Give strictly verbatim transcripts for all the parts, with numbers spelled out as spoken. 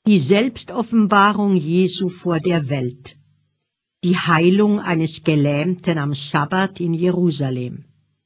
Die Selbstoffenbarung Jesu vor der Welt. Die Heilung eines Gelähmten am Sabbat in Jerusalem.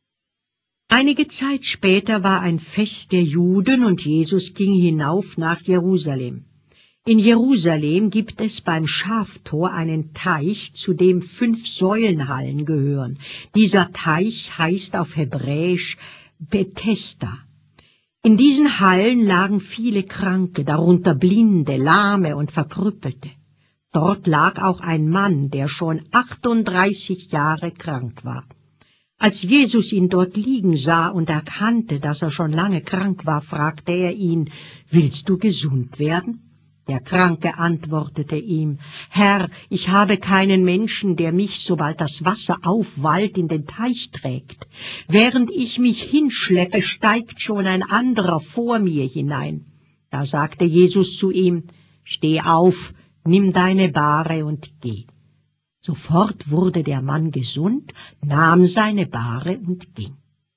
Einige Zeit später war ein Fest der Juden und Jesus ging hinauf nach Jerusalem. In Jerusalem gibt es beim Schaftor einen Teich, zu dem fünf Säulenhallen gehören. Dieser Teich heißt auf Hebräisch Bethesda. In diesen Hallen lagen viele Kranke, darunter Blinde, Lahme und Verkrüppelte. Dort lag auch ein Mann, der schon achtunddreißig Jahre krank war. Als Jesus ihn dort liegen sah und erkannte, dass er schon lange krank war, fragte er ihn: »Willst du gesund werden?« Der Kranke antwortete ihm: »Herr, ich habe keinen Menschen, der mich, sobald das Wasser aufwallt, in den Teich trägt. Während ich mich hinschleppe, steigt schon ein anderer vor mir hinein.« Da sagte Jesus zu ihm: »Steh auf, nimm deine Bahre und geh.« Sofort wurde der Mann gesund, nahm seine Bahre und ging.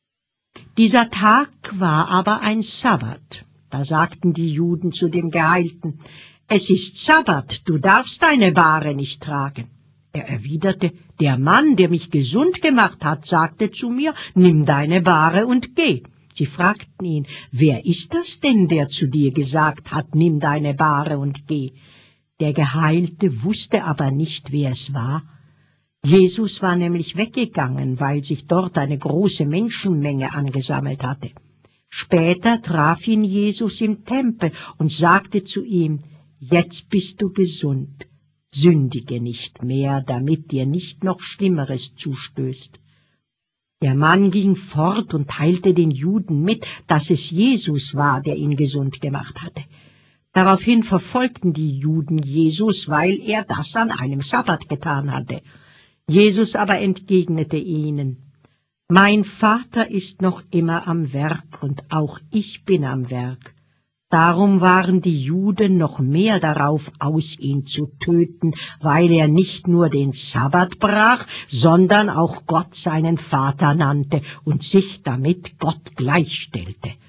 Dieser Tag war aber ein Sabbat. Da sagten die Juden zu dem Geheilten: »Es ist Sabbat, du darfst deine Bahre nicht tragen.« Er erwiderte: »Der Mann, der mich gesund gemacht hat, sagte zu mir: Nimm deine Bahre und geh.« Sie fragten ihn: »Wer ist das denn, der zu dir gesagt hat: Nimm deine Bahre und geh?« Der Geheilte wusste aber nicht, wer es war. Jesus war nämlich weggegangen, weil sich dort eine große Menschenmenge angesammelt hatte. Später traf ihn Jesus im Tempel und sagte zu ihm: »Jetzt bist du gesund, sündige nicht mehr, damit dir nicht noch Schlimmeres zustößt.« Der Mann ging fort und teilte den Juden mit, dass es Jesus war, der ihn gesund gemacht hatte. Daraufhin verfolgten die Juden Jesus, weil er das an einem Sabbat getan hatte. Jesus aber entgegnete ihnen: »Mein Vater ist noch immer am Werk, und auch ich bin am Werk.« Darum waren die Juden noch mehr darauf aus, ihn zu töten, weil er nicht nur den Sabbat brach, sondern auch Gott seinen Vater nannte und sich damit Gott gleichstellte.